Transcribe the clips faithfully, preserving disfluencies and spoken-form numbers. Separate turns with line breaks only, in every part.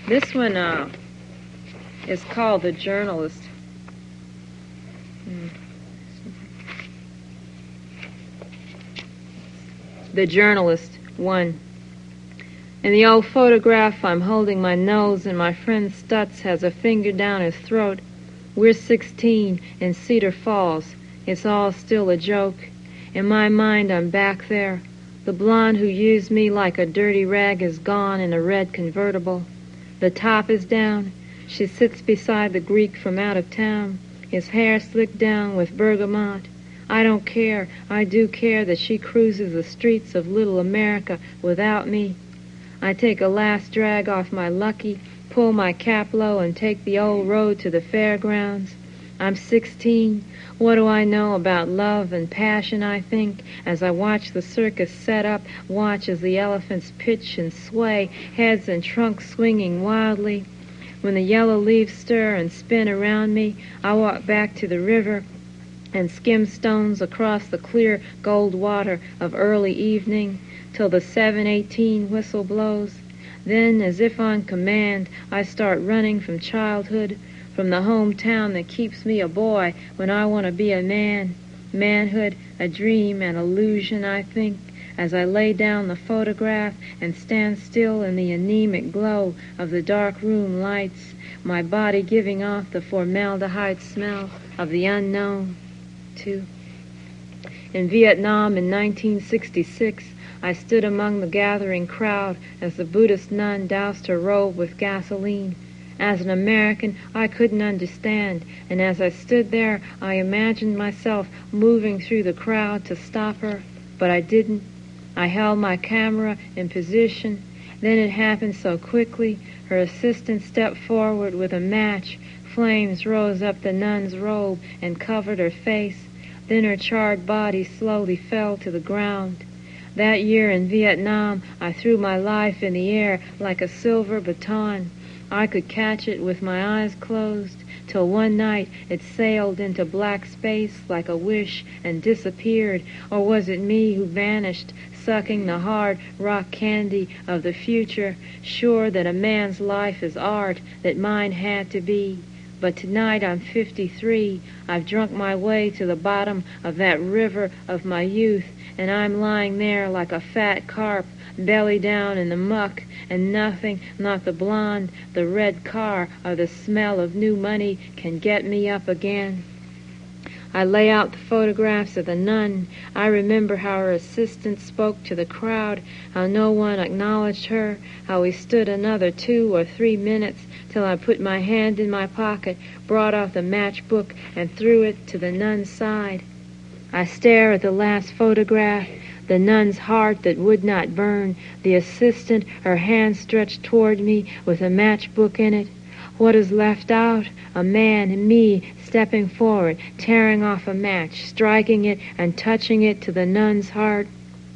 This one uh, is called The Journalist. Hmm. The Journalist, one. In the old photograph, I'm holding my nose, and my friend Stutz has a finger down his throat. We're sixteen in Cedar Falls. It's all still a joke. In my mind, I'm back there. The blonde who used me like a dirty rag is gone in a red convertible. The top is down. She sits beside the Greek from out of town, his hair slicked down with bergamot. I don't care. I do care that she cruises the streets of little America without me. I take a last drag off my lucky, pull my cap low, and take the old road to the fairgrounds. I'm sixteen. What do I know about love and passion, I think, as I watch the circus set up, watch as the elephants pitch and sway, heads and trunks swinging wildly. When the yellow leaves stir and spin around me, I walk back to the river and skim stones across the clear gold water of early evening till the seven eighteen whistle blows. Then, as if on command, I start running from childhood, from the hometown that keeps me a boy when I want to be a man. Manhood, a dream, an illusion, I think, as I lay down the photograph and stand still in the anemic glow of the dark room lights, my body giving off the formaldehyde smell of the unknown. Two. In Vietnam in nineteen sixty-six, I stood among the gathering crowd as the Buddhist nun doused her robe with gasoline. As an American, I couldn't understand, and as I stood there, I imagined myself moving through the crowd to stop her, but I didn't. I held my camera in position. Then it happened so quickly. Her assistant stepped forward with a match. Flames rose up the nun's robe and covered her face. Then her charred body slowly fell to the ground. That year in Vietnam, I threw my life in the air like a silver baton. I could catch it with my eyes closed, till one night it sailed into black space like a wish and disappeared. Or was it me who vanished, sucking the hard rock candy of the future, sure that a man's life is art, that mine had to be? But tonight I'm fifty-three. I've drunk my way to the bottom of that river of my youth, and I'm lying there like a fat carp, belly down in the muck, and nothing, not the blonde, the red car, or the smell of new money can get me up again. I lay out the photographs of the nun. I remember how her assistant spoke to the crowd, how no one acknowledged her, how we stood another two or three minutes till I put my hand in my pocket, brought out the matchbook, and threw it to the nun's side. I stare at the last photograph, the nun's heart that would not burn, the assistant, her hand stretched toward me with a matchbook in it. What is left out? A man, me, stepping forward, tearing off a match, striking it and touching it to the nun's heart.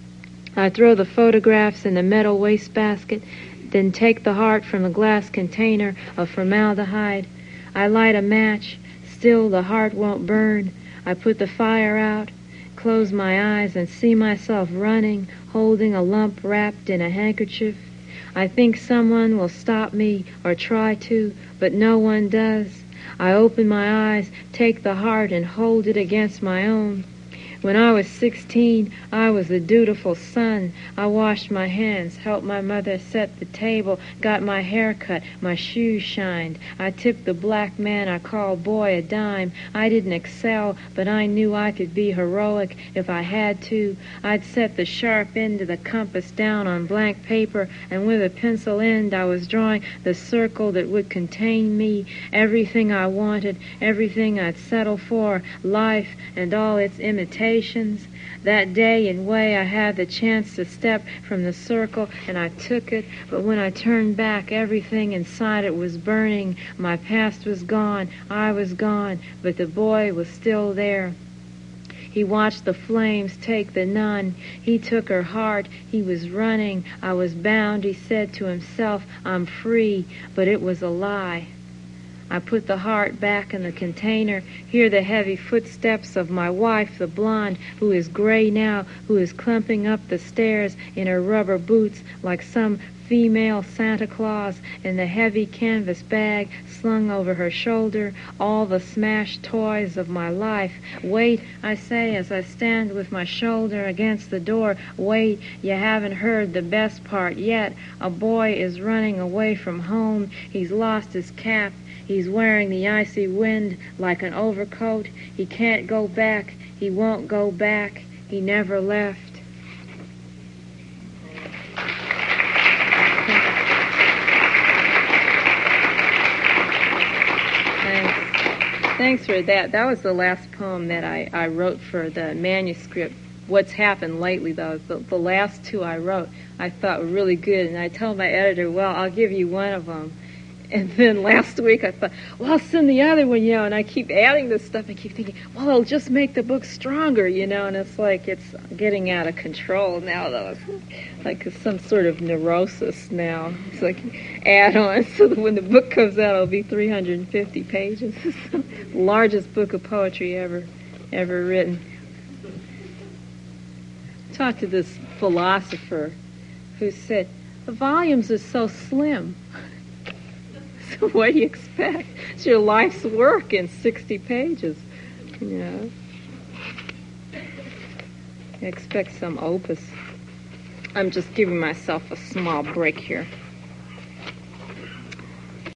I throw the photographs in the metal wastebasket, then take the heart from the glass container of formaldehyde. I light a match. Still the heart won't burn. I put the fire out, close my eyes, and see myself running, holding a lump wrapped in a handkerchief. I think someone will stop me or try to, but no one does. I open my eyes, take the heart, and hold it against my own. When I was sixteen, I was the dutiful son. I washed my hands, helped my mother set the table, got my hair cut, my shoes shined. I tipped the black man I called boy a dime. I didn't excel, but I knew I could be heroic if I had to. I'd set the sharp end of the compass down on blank paper, and with a pencil end I was drawing the circle that would contain me, everything I wanted, everything I'd settle for, life and all its imitations. That day and way I had the chance to step from the circle, and I took it, but when I turned back, everything inside it was burning. My past was gone, I was gone, but the boy was still there. He watched the flames take the nun. He took her heart. He was running. I was bound, he said to himself. I'm free, but it was a lie. I put the heart back in the container, hear the heavy footsteps of my wife, the blonde, who is gray now, who is clumping up the stairs in her rubber boots like some female Santa Claus, in the heavy canvas bag slung over her shoulder, all the smashed toys of my life. Wait, I say as I stand with my shoulder against the door, wait, you haven't heard the best part yet. A boy is running away from home. He's lost his cap. He's wearing the icy wind like an overcoat. He can't go back. He won't go back. He never left. Thanks for that. That was the last poem that I, I wrote for the manuscript. What's happened lately, though, the, the last two I wrote I thought were really good. And I told my editor, well, I'll give you one of them. And then last week I thought, well, I'll send the other one, you know, and I keep adding this stuff. I keep thinking, well, it'll just make the book stronger, you know, and it's like it's getting out of control now, though. It's like some sort of neurosis now. It's like add on so that when the book comes out, it'll be three hundred fifty pages. It's the largest book of poetry ever, ever written. I talked to this philosopher who said, the volumes are so slim. So what do you expect? It's your life's work in sixty pages, you know. I expect some opus. I'm just giving myself a small break here.